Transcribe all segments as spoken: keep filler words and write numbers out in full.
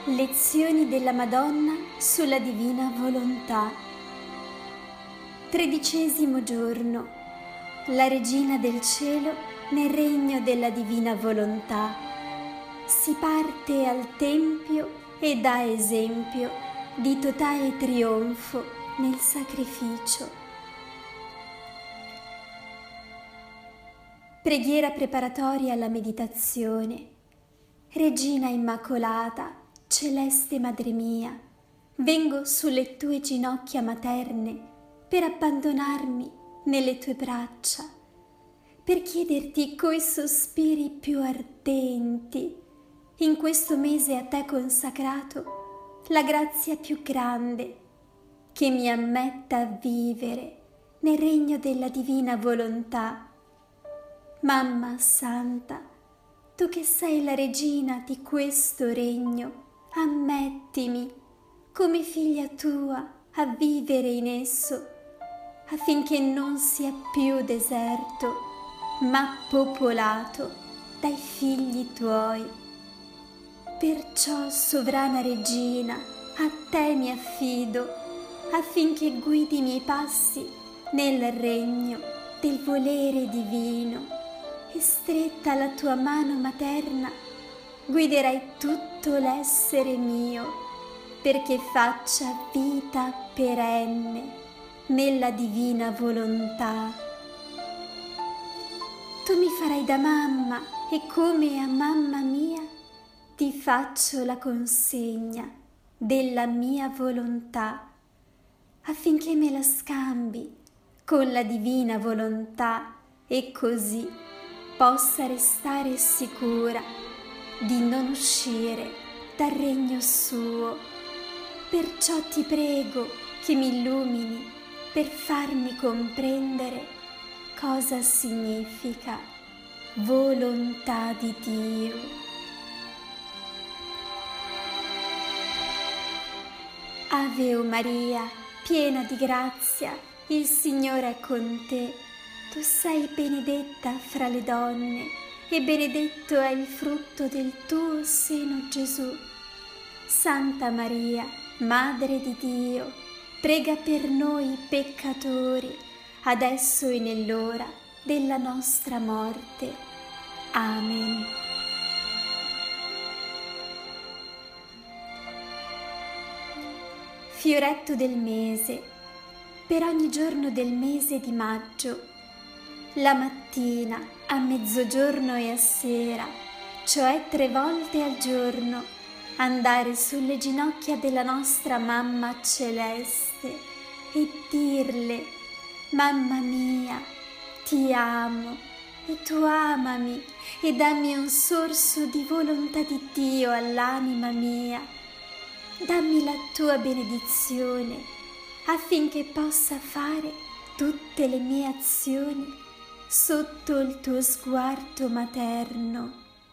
Lezioni della Madonna sulla Divina Volontà. Tredicesimo giorno. La Regina del Cielo nel regno della Divina Volontà. Si parte al Tempio e dà esempio di totale trionfo nel sacrificio. Preghiera preparatoria alla meditazione. Regina Immacolata, Celeste Madre mia, vengo sulle tue ginocchia materne per abbandonarmi nelle tue braccia, per chiederti coi sospiri più ardenti, in questo mese a te consacrato, la grazia più grande che mi ammetta a vivere nel regno della Divina Volontà. Mamma Santa, tu che sei la regina di questo regno, ammettimi come figlia tua a vivere in esso, affinché non sia più deserto, ma popolato dai figli tuoi. Perciò, sovrana regina, a te mi affido, affinché guidi i miei passi nel regno del volere divino, e stretta alla tua mano materna guiderai tutto l'essere mio, perché faccia vita perenne nella divina volontà. Tu mi farai da mamma e come a mamma mia ti faccio la consegna della mia volontà, affinché me la scambi con la divina volontà e così possa restare sicura di non uscire dal regno suo. Perciò ti prego che mi illumini per farmi comprendere cosa significa volontà di Dio. Ave o Maria, piena di grazia, il Signore è con te. Tu sei benedetta fra le donne e benedetto è il frutto del tuo seno, Gesù. Santa Maria, Madre di Dio, prega per noi peccatori, adesso e nell'ora della nostra morte. Amen. Fioretto del mese. Per ogni giorno del mese di maggio, la mattina, a mezzogiorno e a sera, cioè tre volte al giorno, andare sulle ginocchia della nostra Mamma Celeste e dirle: Mamma mia, ti amo e tu amami e dammi un sorso di volontà di Dio all'anima mia. Dammi la tua benedizione affinché possa fare tutte le mie azioni sotto il tuo sguardo materno.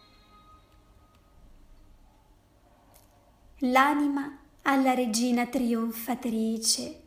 L'anima alla Regina trionfatrice.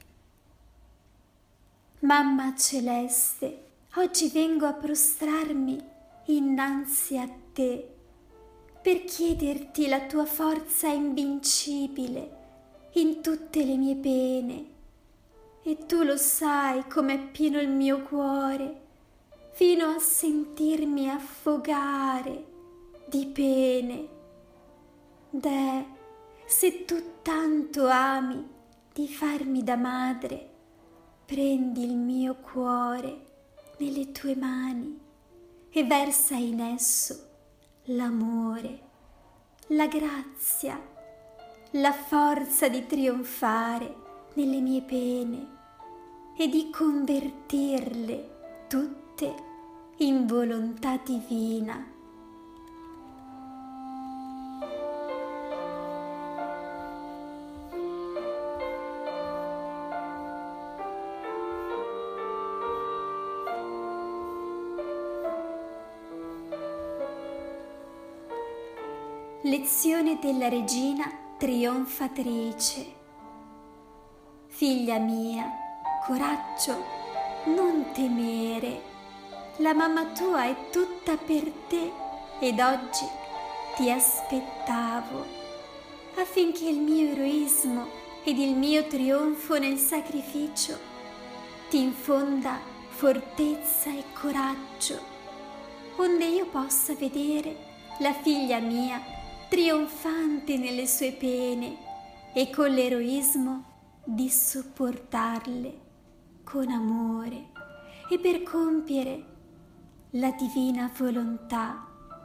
Mamma Celeste, oggi vengo a prostrarmi innanzi a te per chiederti la tua forza invincibile in tutte le mie pene, e tu lo sai com'è pieno il mio cuore, fino a sentirmi affogare di pene. Deh, se tu tanto ami di farmi da madre, prendi il mio cuore nelle tue mani e versa in esso l'amore, la grazia, la forza di trionfare nelle mie pene e di convertirle tutte in volontà divina. Lezione della Regina trionfatrice. Figlia mia, coraggio, non temere. La mamma tua è tutta per te ed oggi ti aspettavo. affinché il mio eroismo ed il mio trionfo nel sacrificio ti infonda fortezza e coraggio, onde io possa vedere la figlia mia trionfante nelle sue pene e con l'eroismo di sopportarle con amore e per compiere la divina volontà.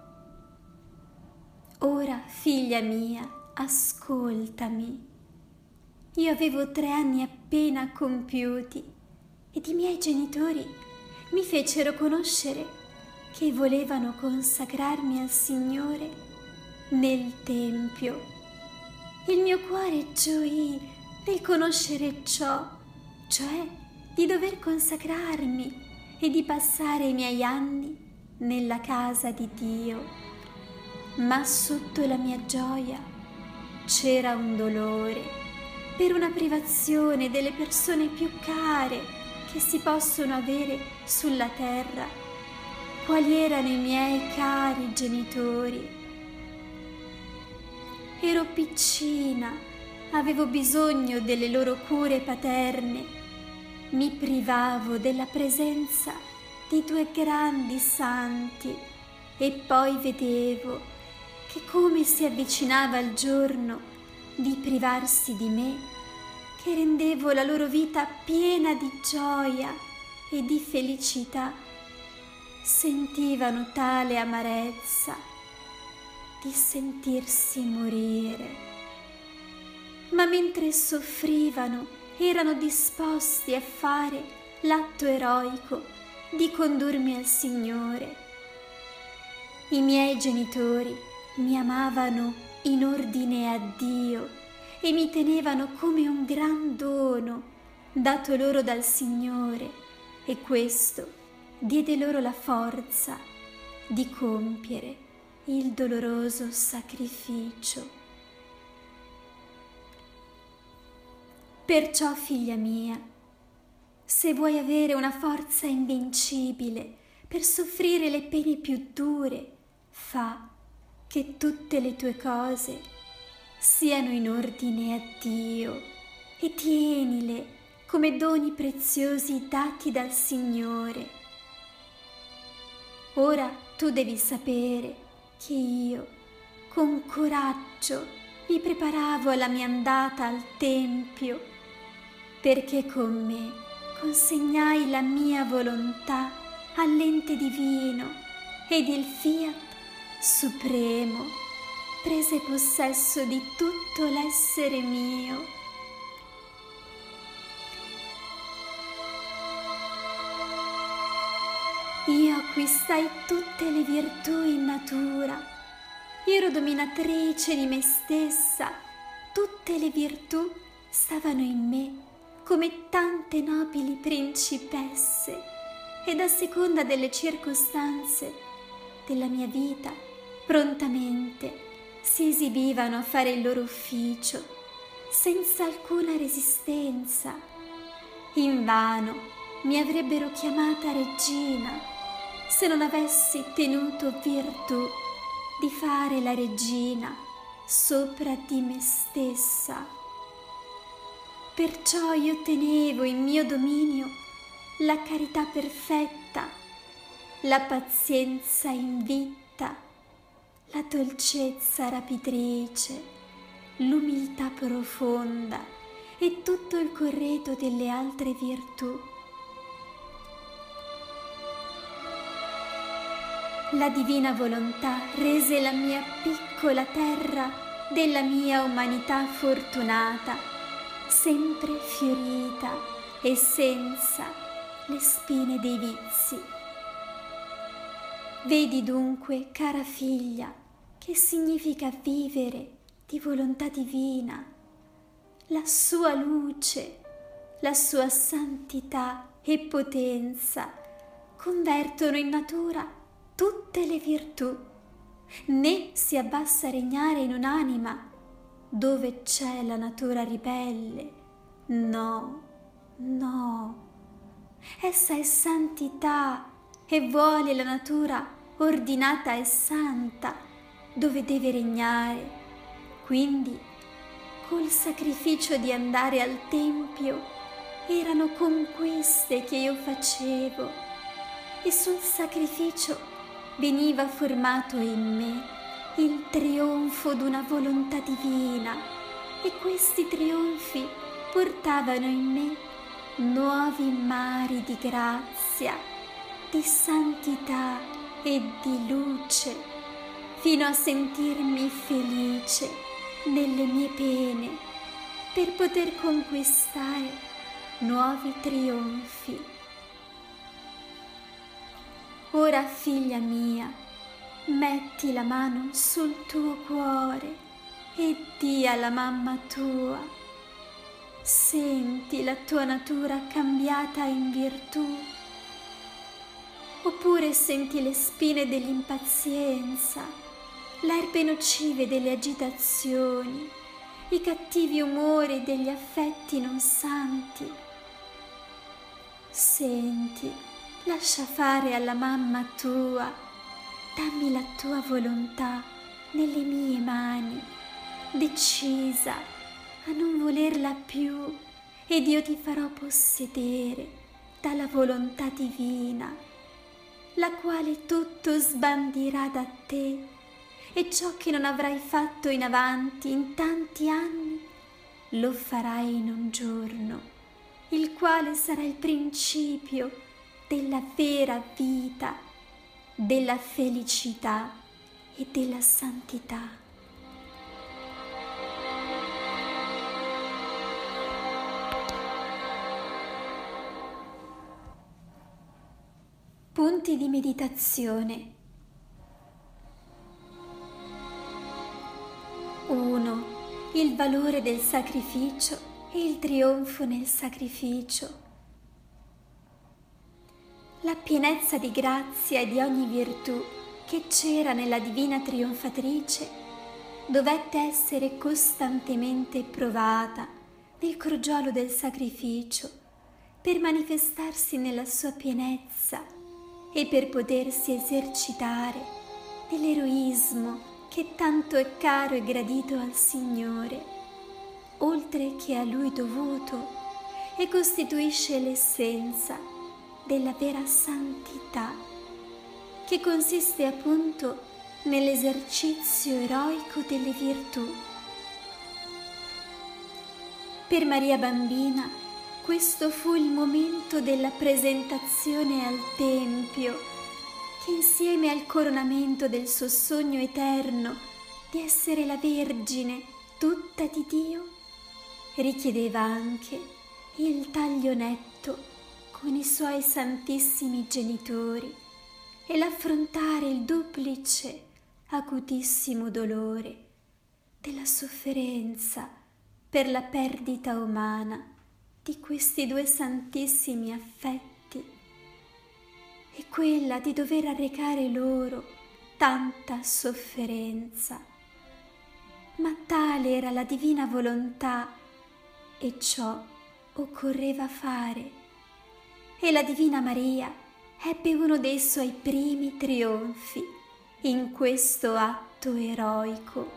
Ora, figlia mia, ascoltami. Io avevo tre anni appena compiuti ed i miei genitori mi fecero conoscere che volevano consacrarmi al Signore nel Tempio. Il mio cuore gioì nel conoscere ciò, cioè di dover consacrarmi e di passare i miei anni nella casa di Dio. Ma sotto la mia gioia c'era un dolore per una privazione delle persone più care che si possono avere sulla terra, quali erano i miei cari genitori. Ero piccina, avevo bisogno delle loro cure paterne, mi privavo della presenza di due grandi santi e poi vedevo che come si avvicinava il giorno di privarsi di me, che rendevo la loro vita piena di gioia e di felicità, sentivano tale amarezza di sentirsi morire. Ma mentre soffrivano, erano disposti a fare l'atto eroico di condurmi al Signore. I miei genitori mi amavano in ordine a Dio e mi tenevano come un gran dono dato loro dal Signore, e questo diede loro la forza di compiere il doloroso sacrificio. Perciò, figlia mia, se vuoi avere una forza invincibile per soffrire le pene più dure, fa che tutte le tue cose siano in ordine a Dio e tienile come doni preziosi dati dal Signore. Ora tu devi sapere che io, con coraggio, mi preparavo alla mia andata al Tempio, perché con me consegnai la mia volontà all'ente divino ed il Fiat Supremo prese possesso di tutto l'essere mio. Io acquistai tutte le virtù in natura, io ero dominatrice di me stessa, tutte le virtù stavano in me come tante nobili principesse, ed a seconda delle circostanze della mia vita prontamente si esibivano a fare il loro ufficio senza alcuna resistenza. Invano mi avrebbero chiamata regina se non avessi tenuto virtù di fare la regina sopra di me stessa. Perciò io tenevo in mio dominio la carità perfetta, la pazienza invitta, la dolcezza rapitrice, l'umiltà profonda e tutto il corredo delle altre virtù. La divina volontà rese la mia piccola terra della mia umanità fortunata, sempre fiorita e senza le spine dei vizi. Vedi dunque, cara figlia, che significa vivere di volontà divina. La sua luce, la sua santità e potenza convertono in natura tutte le virtù, né si abbassa a regnare in un'anima dove c'è la natura ribelle. No, no, essa è santità e vuole la natura ordinata e santa dove deve regnare. Quindi col sacrificio di andare al tempio erano conquiste che io facevo e sul sacrificio veniva formato in me il trionfo d'una volontà divina e questi trionfi portavano in me nuovi mari di grazia, di santità e di luce, fino a sentirmi felice nelle mie pene per poter conquistare nuovi trionfi. Ora, figlia mia, metti la mano sul tuo cuore e di alla mamma tua: senti la tua natura cambiata in virtù? Oppure senti le spine dell'impazienza, le erbe nocive delle agitazioni, i cattivi umori degli affetti non santi? Senti, lascia fare alla mamma tua, dammi la tua volontà nelle mie mani, decisa a non volerla più, ed io ti farò possedere dalla volontà divina, la quale tutto sbandirà da te, e ciò che non avrai fatto in avanti in tanti anni lo farai in un giorno, il quale sarà il principio della vera vita, della felicità e della santità. Punti di meditazione. uno. Il valore del sacrificio e il trionfo nel sacrificio. La pienezza di grazia e di ogni virtù che c'era nella divina trionfatrice dovette essere costantemente provata nel crogiolo del sacrificio per manifestarsi nella sua pienezza e per potersi esercitare nell'eroismo che tanto è caro e gradito al Signore, oltre che a Lui dovuto, e costituisce l'essenza della vera santità, che consiste appunto nell'esercizio eroico delle virtù. Per Maria Bambina questo fu il momento della presentazione al Tempio, che insieme al coronamento del suo sogno eterno di essere la Vergine tutta di Dio, richiedeva anche il taglio netto con i suoi santissimi genitori e l'affrontare il duplice acutissimo dolore della sofferenza per la perdita umana di questi due santissimi affetti e quella di dover arrecare loro tanta sofferenza. Ma tale era la divina volontà e ciò occorreva fare, e la Divina Maria ebbe uno dei suoi primi trionfi in questo atto eroico.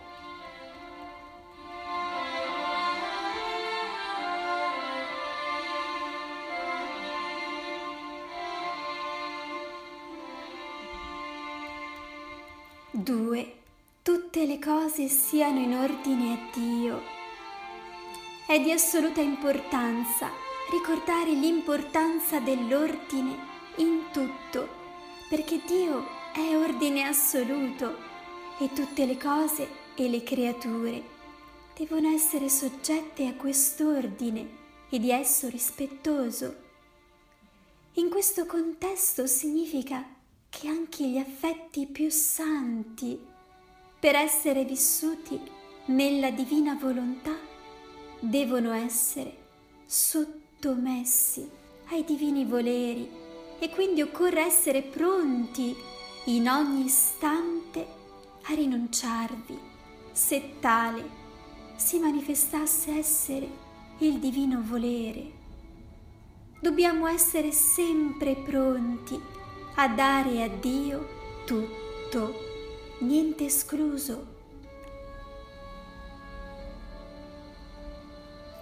due. Tutte le cose siano in ordine a Dio. È di assoluta importanza ricordare l'importanza dell'ordine in tutto, perché Dio è ordine assoluto e tutte le cose e le creature devono essere soggette a quest'ordine e di esso rispettoso. In questo contesto significa che anche gli affetti più santi, per essere vissuti nella divina volontà, devono essere sottomessi ai divini voleri, e quindi occorre essere pronti in ogni istante a rinunciarvi, se tale si manifestasse essere il divino volere. Dobbiamo essere sempre pronti a dare a Dio tutto, niente escluso.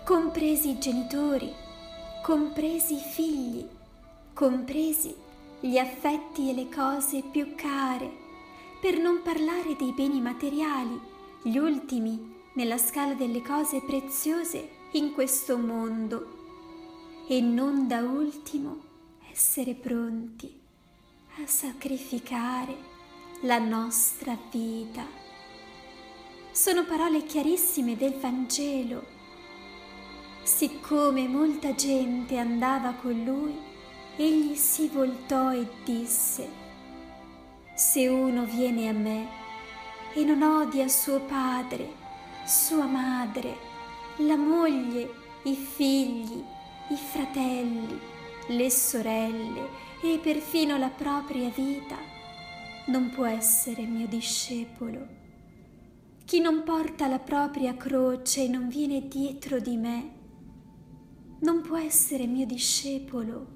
compresi i genitori, compresi i figli, compresi gli affetti e le cose più care, per non parlare dei beni materiali, gli ultimi nella scala delle cose preziose in questo mondo, e non da ultimo essere pronti a sacrificare la nostra vita. Sono parole chiarissime del Vangelo. Siccome molta gente andava con lui, egli si voltò e disse: se uno viene a me e non odia suo padre, sua madre, la moglie, i figli, i fratelli, le sorelle e perfino la propria vita, non può essere mio discepolo. Chi non porta la propria croce e non viene dietro di me, non può essere mio discepolo.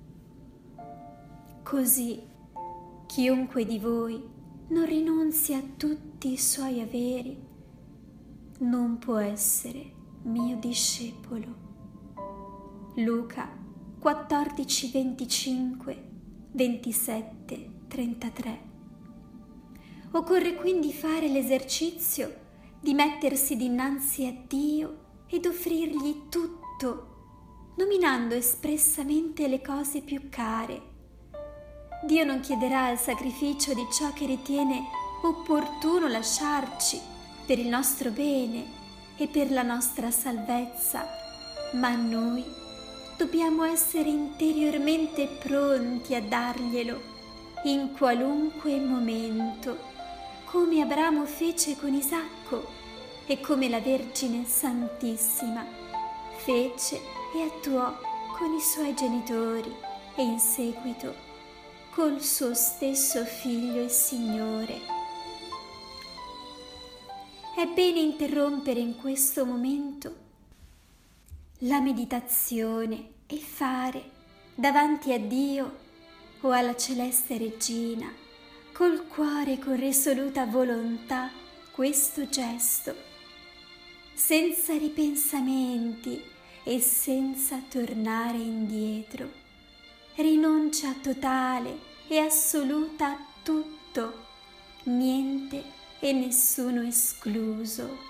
Così, chiunque di voi non rinunzia a tutti i suoi averi, non può essere mio discepolo. Luca quattordici, venticinque, ventisette, trentatré. Occorre quindi fare l'esercizio di mettersi dinanzi a Dio ed offrirgli tutto, nominando espressamente le cose più care. Dio non chiederà il sacrificio di ciò che ritiene opportuno lasciarci per il nostro bene e per la nostra salvezza, ma noi dobbiamo essere interiormente pronti a darglielo in qualunque momento, come Abramo fece con Isacco e come la Vergine Santissima fece e attuò con i suoi genitori e in seguito col suo stesso Figlio e Signore. È bene interrompere in questo momento la meditazione e fare davanti a Dio o alla celeste Regina col cuore e con risoluta volontà questo gesto, senza ripensamenti e senza tornare indietro. Rinuncia totale e assoluta a tutto, niente e nessuno escluso.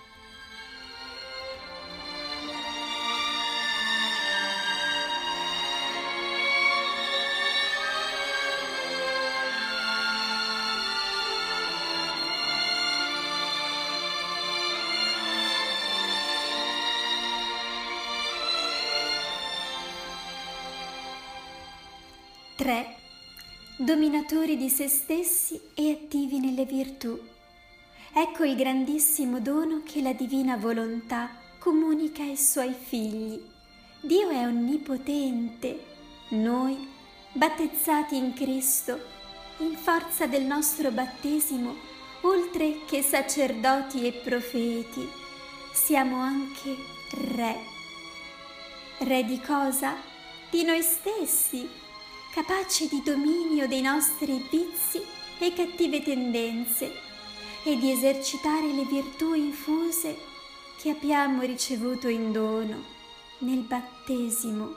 tre. Dominatori di se stessi e attivi nelle virtù. Ecco il grandissimo dono che la divina volontà comunica ai suoi figli. Dio è onnipotente. Noi, battezzati in Cristo, in forza del nostro battesimo, oltre che sacerdoti e profeti, siamo anche re. Re di cosa? Di noi stessi, capaci di dominio dei nostri vizi e cattive tendenze e di esercitare le virtù infuse che abbiamo ricevuto in dono nel battesimo.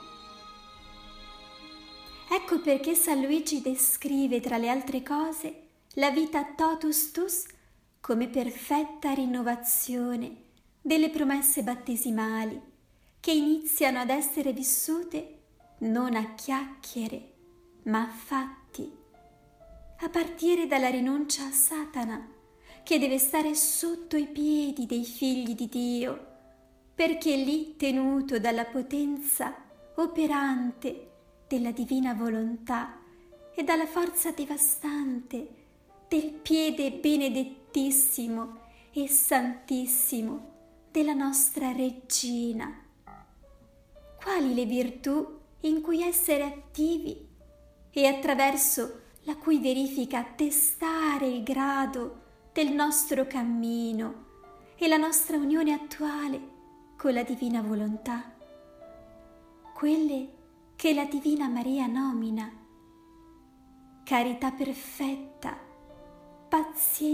Ecco perché San Luigi descrive, tra le altre cose, la vita totus tus come perfetta rinnovazione delle promesse battesimali che iniziano ad essere vissute non a chiacchiere ma a fatti, a partire dalla rinuncia a Satana, che deve stare sotto i piedi dei figli di Dio, perché lì tenuto dalla potenza operante della divina volontà e dalla forza devastante del piede benedettissimo e santissimo della nostra Regina. Quali le virtù in cui essere attivi e attraverso la cui verifica testare il grado del nostro cammino e la nostra unione attuale con la divina volontà? Quelle che la Divina Maria nomina carità perfetta,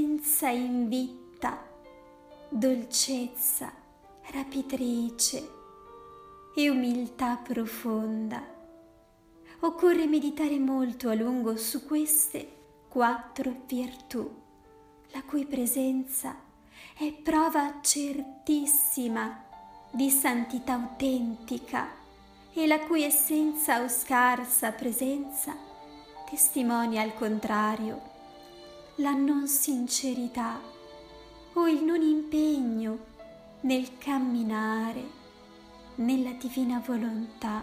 pazienza invitta, dolcezza rapitrice, e umiltà profonda. Occorre meditare molto a lungo su queste quattro virtù, la cui presenza è prova certissima di santità autentica e la cui essenza o scarsa presenza testimonia al contrario la non sincerità o il non impegno nel camminare nella divina volontà.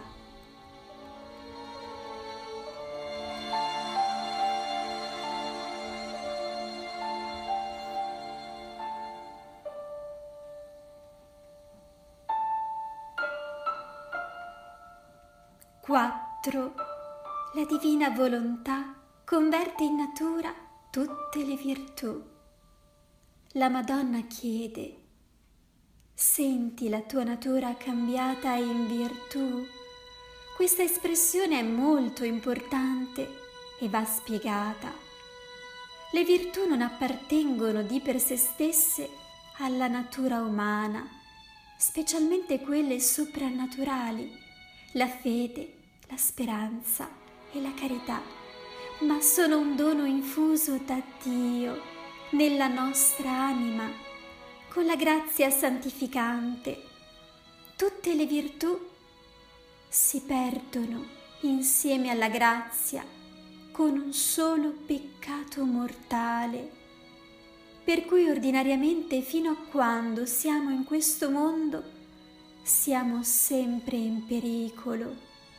quattro. La divina volontà converte in natura tutte le virtù. La Madonna chiede: senti la tua natura cambiata in virtù? Questa espressione è molto importante e va spiegata. Le virtù non appartengono di per sé stesse alla natura umana, specialmente quelle soprannaturali, la fede, la speranza e la carità, ma sono un dono infuso da Dio nella nostra anima, con la grazia santificante. Tutte le virtù si perdono insieme alla grazia con un solo peccato mortale, per cui ordinariamente fino a quando siamo in questo mondo siamo sempre in pericolo.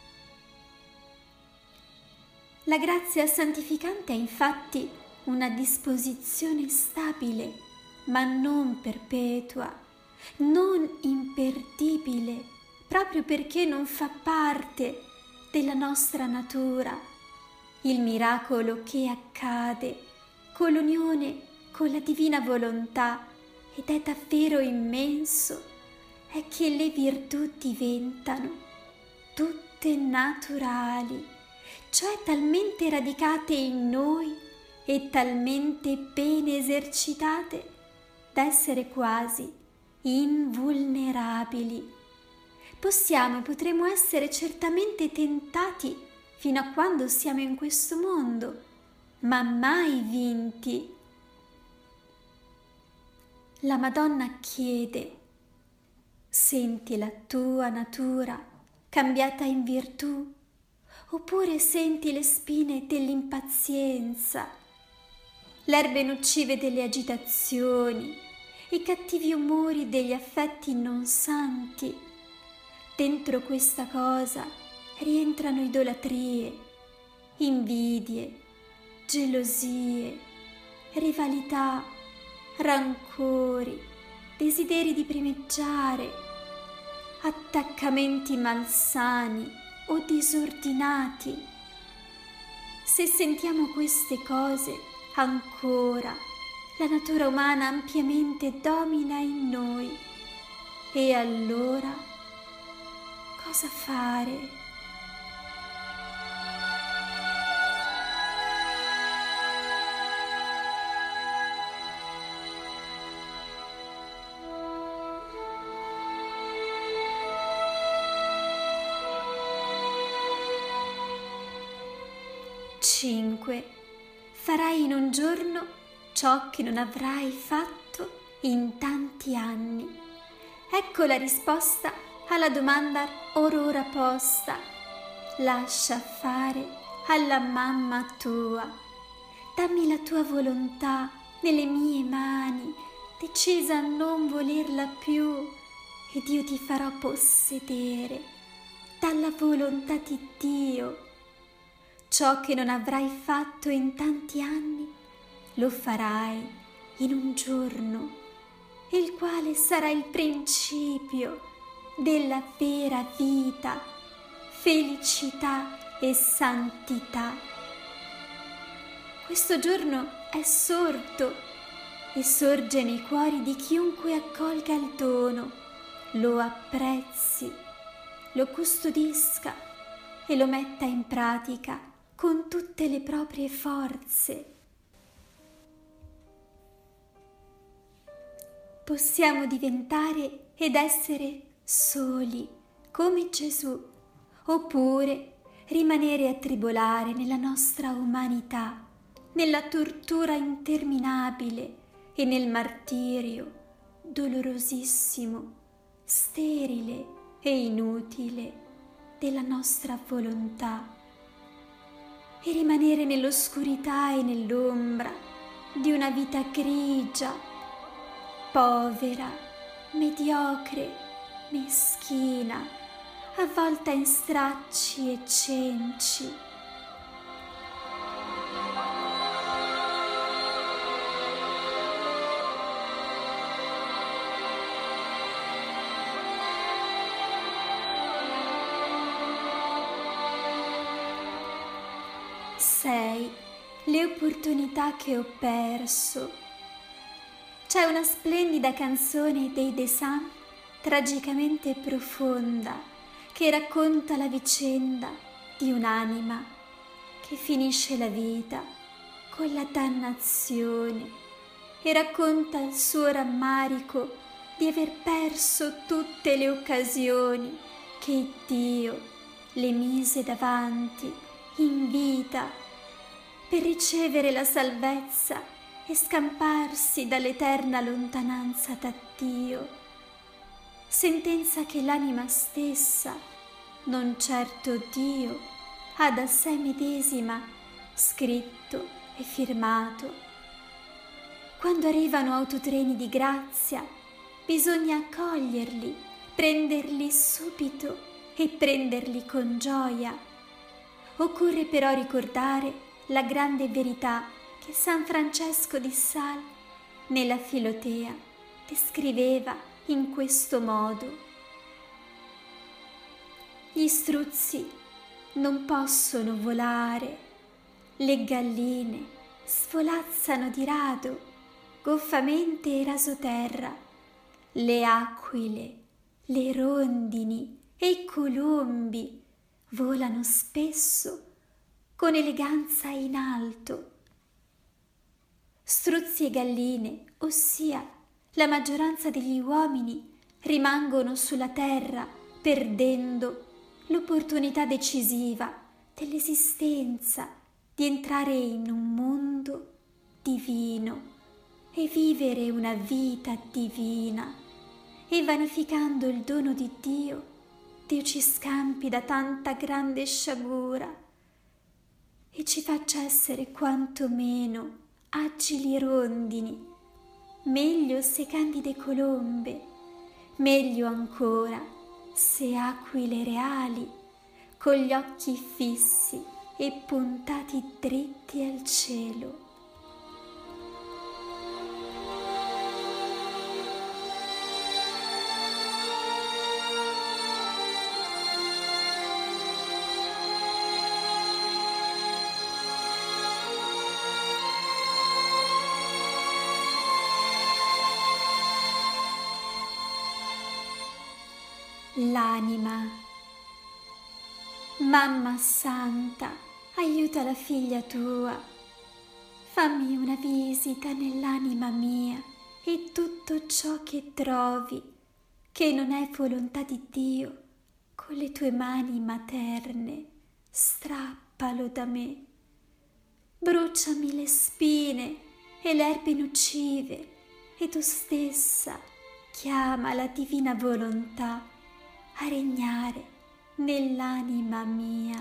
La grazia santificante è infatti una disposizione stabile, ma non perpetua, non imperdibile, proprio perché non fa parte della nostra natura. Il miracolo che accade con l'unione con la divina volontà, ed è davvero immenso, è che le virtù diventano tutte naturali, cioè talmente radicate in noi e talmente bene esercitate da essere quasi invulnerabili. Possiamo e potremo essere certamente tentati fino a quando siamo in questo mondo, ma mai vinti. La Madonna chiede: senti la tua natura cambiata in virtù? Oppure senti le spine dell'impazienza, l'erbe nocive delle agitazioni, i cattivi umori degli affetti non santi? Dentro questa cosa rientrano idolatrie, invidie, gelosie, rivalità, rancori, desideri di primeggiare, attaccamenti malsani o disordinati. Se sentiamo queste cose ancora, la natura umana ampiamente domina in noi. E allora cosa fare? cinque. Farai in un giorno ciò che non avrai fatto in tanti anni. Ecco la risposta alla domanda or ora posta. Lascia fare alla mamma tua. Dammi la tua volontà nelle mie mani, decisa a non volerla più, ed io ti farò possedere dalla volontà di Dio. Ciò che non avrai fatto in tanti anni lo farai in un giorno, il quale sarà il principio della vera vita, felicità e santità. Questo giorno è sorto e sorge nei cuori di chiunque accolga il dono, lo apprezzi, lo custodisca e lo metta in pratica con tutte le proprie forze. Possiamo diventare ed essere soli come Gesù, oppure rimanere a tribolare nella nostra umanità, nella tortura interminabile e nel martirio dolorosissimo, sterile e inutile della nostra volontà, e rimanere nell'oscurità e nell'ombra di una vita grigia, povera, mediocre, meschina, avvolta in stracci e cenci. Sei le opportunità che ho perso. C'è una splendida canzone dei The Sun, tragicamente profonda, che racconta la vicenda di un'anima che finisce la vita con la dannazione e racconta il suo rammarico di aver perso tutte le occasioni che Dio le mise davanti in vita per ricevere la salvezza e scamparsi dall'eterna lontananza da Dio, sentenza che l'anima stessa, non certo Dio, ha da sé medesima scritto e firmato. Quando arrivano autotreni di grazia, bisogna accoglierli, prenderli subito e prenderli con gioia. Occorre però ricordare la grande verità che San Francesco di Sales nella Filotea descriveva in questo modo: gli struzzi non possono volare, le galline svolazzano di rado, goffamente e rasoterra, le aquile, le rondini e i colombi volano spesso con eleganza in alto. Struzzi e galline, ossia la maggioranza degli uomini, rimangono sulla terra perdendo l'opportunità decisiva dell'esistenza di entrare in un mondo divino e vivere una vita divina, e vanificando il dono di Dio, Dio ci scampi da tanta grande sciagura e ci faccia essere quantomeno agili rondini, meglio se candide colombe, meglio ancora se aquile reali, con gli occhi fissi e puntati dritti al cielo. L'anima. Mamma Santa, aiuta la figlia tua. Fammi una visita nell'anima mia e tutto ciò che trovi, che non è volontà di Dio, con le tue mani materne, strappalo da me. Bruciami le spine e le erbe nocive, e tu stessa chiama la divina volontà a regnare nell'anima mia.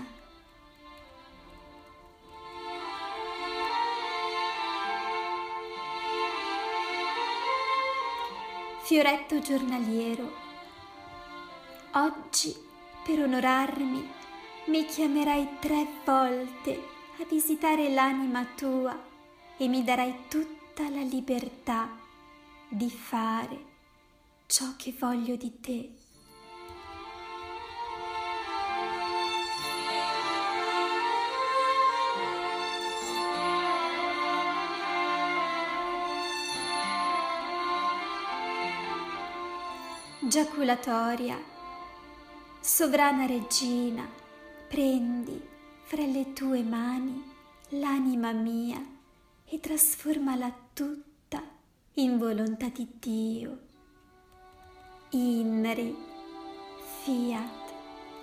Fioretto giornaliero. Oggi, per onorarmi, mi chiamerai tre volte a visitare l'anima tua e mi darai tutta la libertà di fare ciò che voglio di te. Giaculatoria. Sovrana regina, prendi fra le tue mani l'anima mia e trasformala tutta in volontà di Dio. Inri, fiat.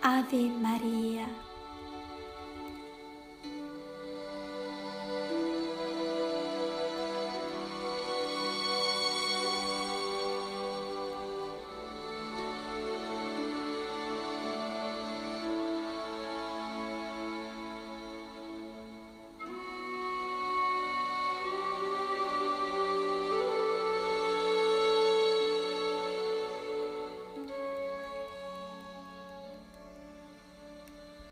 Ave Maria.